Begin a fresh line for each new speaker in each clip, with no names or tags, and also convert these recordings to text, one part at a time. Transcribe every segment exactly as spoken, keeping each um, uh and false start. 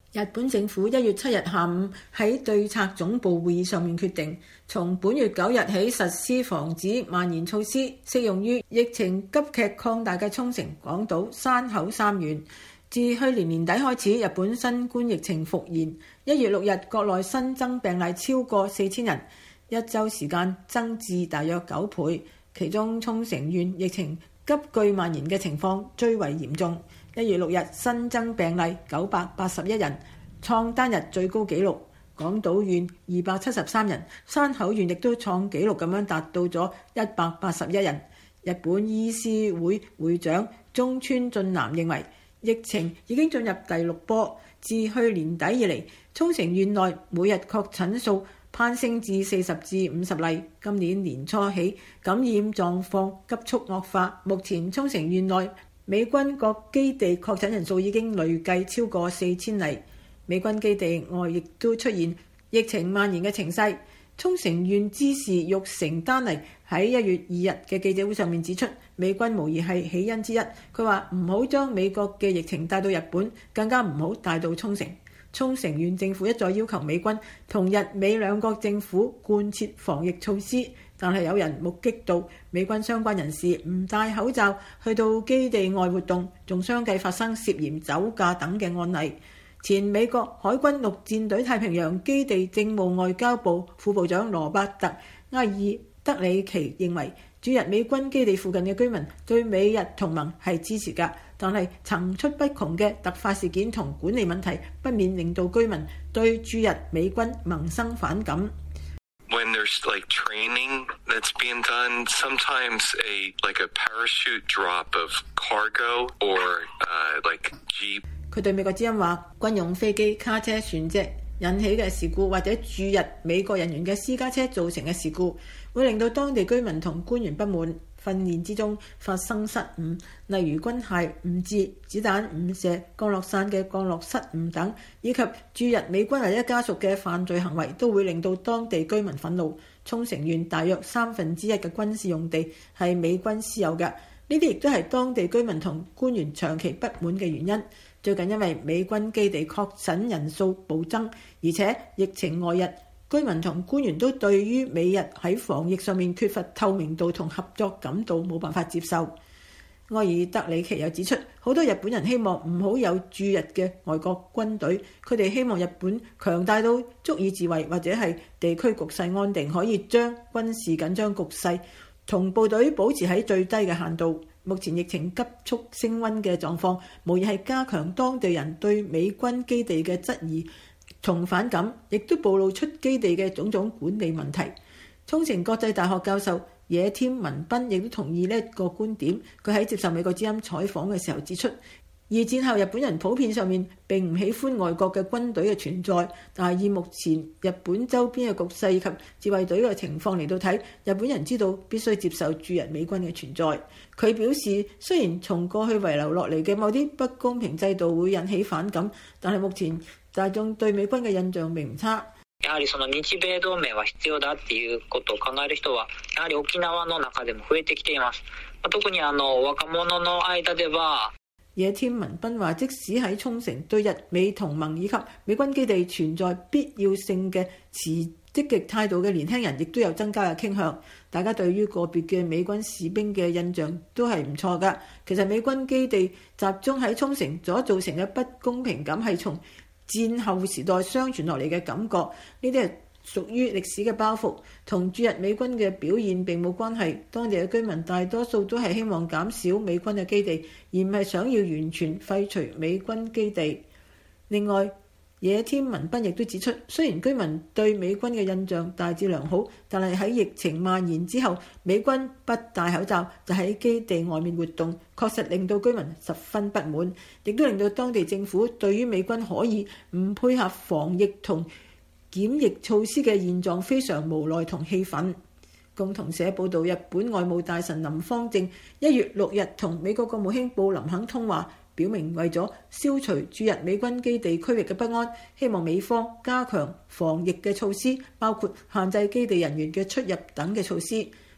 日本政府一月七日下午喺對策總部會議上面決定，從本月九日起實施防止蔓延措施，適用於疫情急劇擴大嘅沖繩、廣島、山口三縣。自去年年底開始，日本新冠疫情復燃，一月六日國內新增病例超過四千人，一週時間增至大約九倍。其中沖繩縣疫情急劇蔓延嘅情況最為嚴重。一月六日新增病例九百八十一人，創單日最高紀錄。廣島縣二百七十三人，山口縣亦都創紀錄咁樣達到咗一百八十一人。日本醫師會會長中村俊男認為，疫情已經進入第六波。自去年底以嚟，沖繩縣內每日確診數攀升至四十至五十例。今年年初起，感染狀況急速惡化。目前沖繩縣內美軍各基地確診人數已經累計超過四千例，美軍基地外亦都出現疫情蔓延嘅情勢。沖繩縣知事玉城丹妮喺一月二日嘅記者會上面指出，美軍無疑係起因之一。佢話唔好將美國嘅疫情帶到日本，更加唔好帶到沖繩。沖繩縣政府一再要求美軍同日美兩國政府貫徹防疫措施，但係有人目擊到美軍相關人士唔戴口罩去到基地外活動，仲相繼發生涉嫌酒駕等嘅案例。前美國海軍陸戰隊太平洋基地政務外交部副部長羅伯特·埃爾德里奇認為，駐日美軍基地附近嘅居民對美日同盟係支持㗎，但係層出不窮嘅突發事件同管理問題，不免令到居民對駐日美軍萌生反感。
When there's like training that's being done, sometimes a like a parachute drop of cargo or uh, like jeep。
佢對美國之音話，軍用飛機、卡車、船隻引起嘅事故，或者駐日美國人員嘅私家車造成嘅事故，會令到當地居民同官員不滿。訓練之中發生失誤，例如軍械誤置、子彈誤射、降落傘嘅降落失誤等，以及駐日美軍或者家屬嘅犯罪行為，都會令到當地居民憤怒。沖繩縣大約三分之一嘅軍事用地係美軍私有嘅，呢啲亦都係當地居民同官員長期不滿嘅原因。最近因為美軍基地確診人數暴增，而且疫情外溢，居民同官員都對於美日喺防疫上面缺乏透明度同合作感到冇辦法接受。埃爾德里奇又指出，好多日本人希望唔好有駐日嘅外國軍隊，佢哋希望日本強大到足以自衛，或者係地區局勢安定，可以將軍事緊張局勢同部隊保持喺最低嘅限度。目前疫情急速升溫嘅狀況，無疑係加強當地人對美軍基地嘅質疑同反感，亦都暴露出基地嘅種種管理問題。沖繩國際大學教授野添文彬亦都同意呢一個觀點。佢喺接受美國之音採訪嘅時候指出，二戰後日本人普遍上面並唔喜歡外國嘅軍隊嘅存在，但係以目前日本周邊嘅局勢以及自衛隊嘅情況嚟到睇，日本人知道必須接受駐日美軍嘅存在。佢表示，雖然從過去遺留落嚟嘅某啲不公平制度會引起反感，但係目前大眾對美軍嘅印象並唔差。
やはりその日米同盟は必要だっていうことを考える人はやはり沖縄の中でも増えてきています。特にあの若者の間では。
野添文彬話，即使喺沖繩對日美同盟以及美軍基地存在必要性嘅持積極態度嘅年輕人，亦都有增加嘅傾向。大家對於個別嘅美軍士兵嘅印象都係唔錯㗎。其實美軍基地集中喺沖繩所造成嘅不公平感係從戰後時代相傳落嚟嘅感覺，呢啲係屬於歷史嘅包袱，同駐日美軍嘅表現並冇關係。當地嘅居民大多數都係希望減少美軍嘅基地，而唔係想要完全廢除美軍基地。另外，野添文彬亦都指出，雖然居民對美軍嘅印象大致良好，但係喺疫情蔓延之後，美軍不戴口罩就喺基地外面活動，確實令到居民十分不滿，亦都令到當地政府對於美軍可以唔配合防疫同檢疫措施嘅現狀非常無奈同氣憤。共同社報導，日本外務大臣林芳正一月六日同美國國務卿布林肯通話，表明為咗消除駐日美軍基地區域嘅不安，希望美方加強防疫嘅措施，包括限制基地人員嘅出入等嘅措施。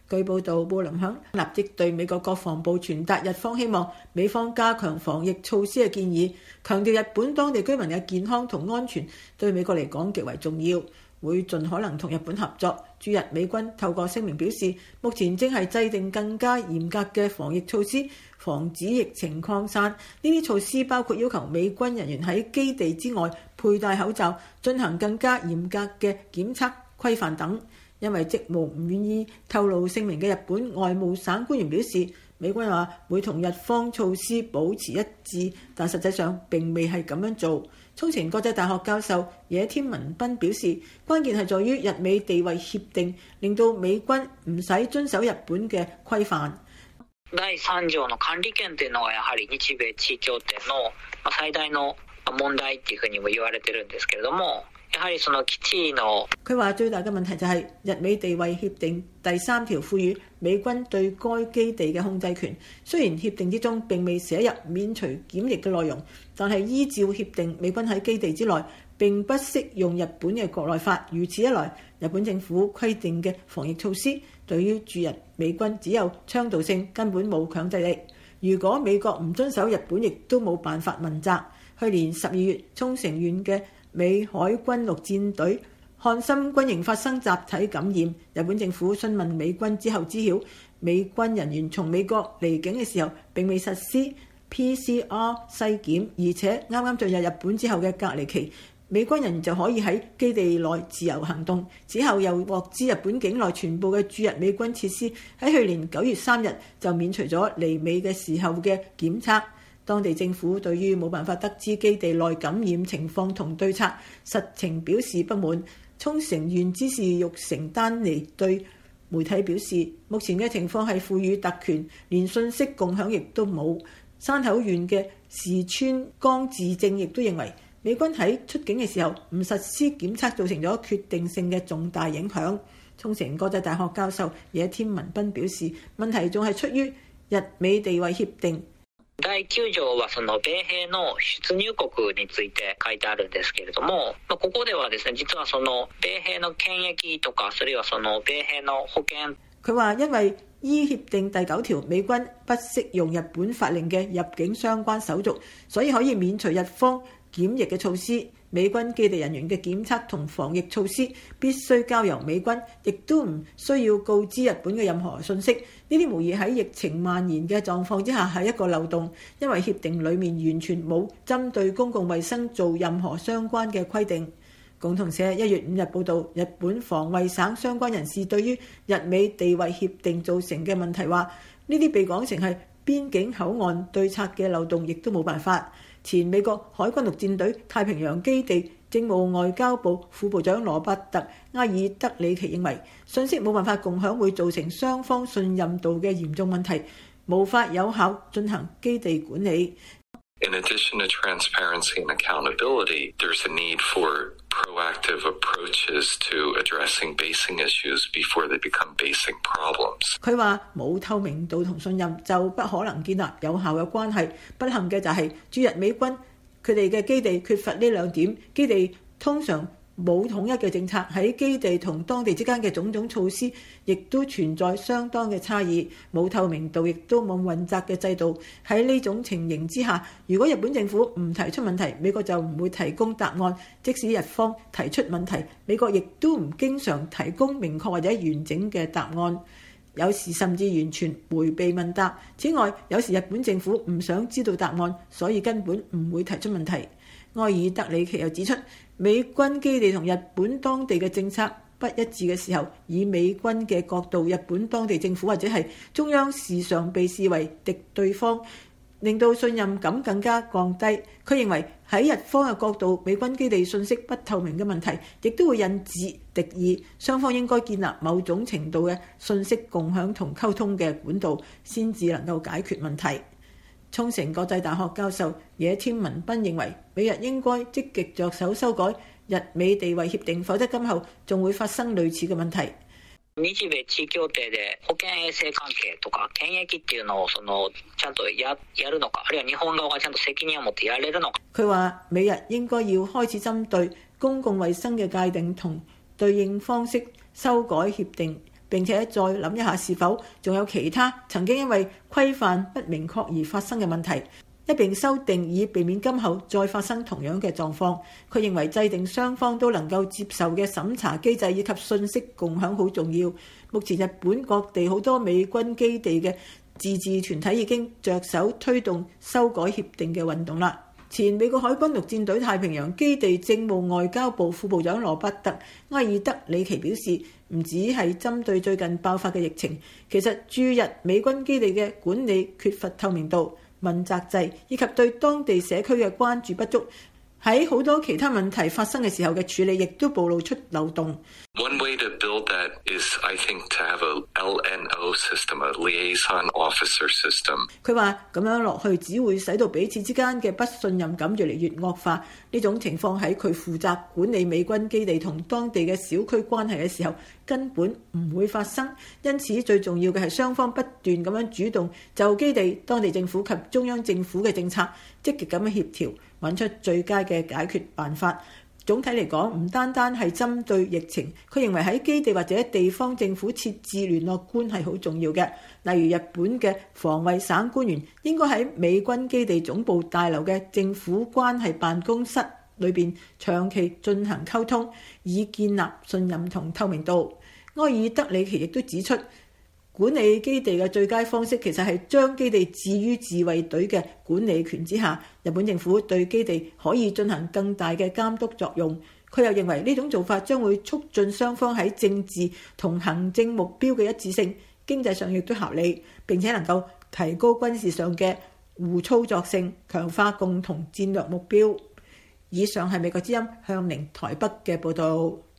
據報道，布林肯立即對美國國防部傳達日方希望美方加強防疫措施嘅建議，強調日本當地居民嘅健康同安全對美國嚟講極為重要，會盡可能同日本合作。駐日美軍透過聲明表示，目前正係制定更加嚴格嘅防疫措施，防止疫情擴散。呢啲措施包括要求美軍人員喺基地之外佩戴口罩，進行更加嚴格嘅檢測規範等。因為職務唔願意透露姓名嘅日本外務省官員表示，美軍話會同日方措施保持一致，但實際上並未係咁樣做。沖繩國際大學教授野添文彬表示，關鍵係在於日美地位協定令到美軍唔使遵守日本嘅規範。
第三條の管理權というのがやはり日米地位協定の最大の問題っていうふうにも言われてるんですけれども。佢
話最大嘅問題就係日美地位協定第三條賦予美軍對該基地嘅控制權。雖然協定之中並未寫入免除檢疫嘅內容，但係依照協定，美軍喺基地之內並不適用日本嘅國內法。如此一來，日本政府規定嘅防疫措施對於駐日美軍只有倡導性，根本冇強制力。如果美國唔遵守，日本亦都冇辦法問責。去年十二月，沖繩縣嘅美海軍陸戰隊漢森軍營發生集體感染，日本政府詢問美軍之後知曉，美軍人員從美國離境嘅時候並未實施 P C R 篩檢，而且啱啱進入日本之後嘅隔離期，美軍人員就可以喺基地內自由行動。此後又獲知日本境內全部嘅駐日美軍設施喺去年九月三日就免除咗離美嘅時候嘅檢測。當地政府對於冇辦法得知基地內感染情況同對策實情表示不滿。沖繩縣知事玉城丹尼對媒體表示，目前嘅情況係賦予特權，連信息共享亦都冇。山口縣嘅時川江治正亦都認為，美軍喺出境嘅時候唔實施檢測造成咗決定性嘅重大影響。沖繩國際大學教授野添文彬表示，問題仲係出於日美地位協定。
第九條はその米兵の出入国について書いてあるんですけれども、ここではですね、実はその米兵の検疫とか、それはその米兵の保険。
佢話因為依協定第九條，美軍不適用日本法令嘅入境相關手續，所以可以免除日方檢疫嘅措施。美軍基地人員嘅檢測同防疫措施必須交由美軍，亦都唔需要告知日本嘅任何信息。呢啲無疑喺疫情蔓延嘅狀況之下係一個漏洞，因為協定裡面完全冇針對公共衛生做任何相關嘅規定。共同社一月五日報導，日本防衛省相關人士對於日美地位協定造成嘅問題話，呢啲被講成係邊境口岸對策嘅漏洞，亦都冇辦法。前美國海軍陸戰隊太平洋基地政務外交部副部長羅伯特埃爾德里奇認為，信息冇辦法共享會造成雙方信任度嘅嚴重問題，無法有效進行基地管理。
In addition to transparency and accountability, there's a need for proactive approaches to addressing basing issues before they become basing problems.
佢話冇透明度同信任就不可能建立有效嘅關係。不幸嘅就係駐日美軍佢哋嘅基地缺乏呢兩點，基地通常冇統一嘅政策，喺基地同當地之間嘅種種措施亦都存在相當嘅差異，冇透明度，亦都冇問責嘅制度。喺呢種情形之下，如果日本政府唔提出問題，美國就唔會提供答案；即使日方提出問題，美國亦都唔經常提供明確或者完整嘅答案，有時甚至完全迴避問答。此外，有時日本政府唔想知道答案，所以根本唔會提出問題。埃爾德里奇又指出，美軍基地同日本當地嘅政策不一致嘅時候，以美軍嘅角度，日本當地政府或者係中央時常被視為敵對方，令到信任感更加降低。佢認為喺日方嘅角度，美軍基地信息不透明嘅問題，亦都會引致敵意。雙方應該建立某種程度嘅信息共享同溝通嘅管道，先至能夠解決問題。沖繩國際大學教授野添文彬認為，美日應該積極着手修改日美地位協定，否則今後仲會發生類似嘅問題。
日米地位協定で保健衛生関係とか検疫っていうのをそのちゃんとややるのか、あるいは日本側がちゃんと責任を持ってやれるのか。
佢話美日應該要開始針對公共衛生嘅界定同對應方式修改協定， 並且再諗一下是否仲有其他曾經因為規範不明確而發生嘅問題，一並修訂以避免今後再發生同樣嘅狀況。佢認為制定雙方都能夠接受嘅審查機制以及信息共享好重要。目前日本各地好多美軍基地嘅自治團體已經着手推動修改協定嘅運動啦。前美國海軍陸戰隊太平洋基地政務外交部副部長羅伯特·埃爾德里奇表示，唔止係針對最近爆發嘅疫情，其實駐日美軍基地嘅管理缺乏透明度、問責制以及對當地社區嘅關注不足，喺好多其他問題發生嘅時候嘅處理亦都暴露出漏洞。
One way to build that is, I think, to have a L N O system, a liaison officer system.
佢話咁樣落去只會使到彼此之間嘅不信任感越嚟越惡化。呢種情況喺佢負責管理美軍基地同當地嘅小區關係嘅時候根本唔會發生。因此最重要嘅係雙方不斷咁樣主動就基地、當地政府及中央政府嘅政策積極咁樣協調，揾出最佳嘅解決辦法。總體嚟講，唔單單係針對疫情，佢認為喺基地或者地方政府設置聯絡官係好重要嘅。例如日本嘅防衛省官員應該喺美軍基地總部大樓嘅政府關係辦公室裏邊長期進行溝通，以建立信任同透明度。埃爾德里奇亦都指出，管理基地嘅最佳方式其實係將基地置於自衛隊嘅管理權之下。日本政府對基地可以進行更大嘅監督作用。佢又認為呢種做法將會促進雙方喺政治同行政目標嘅一致性，經濟上亦都合理，並且能夠提高軍事上嘅互操作性，強化共同戰略目標。以上係美國之音向寧台北嘅報導。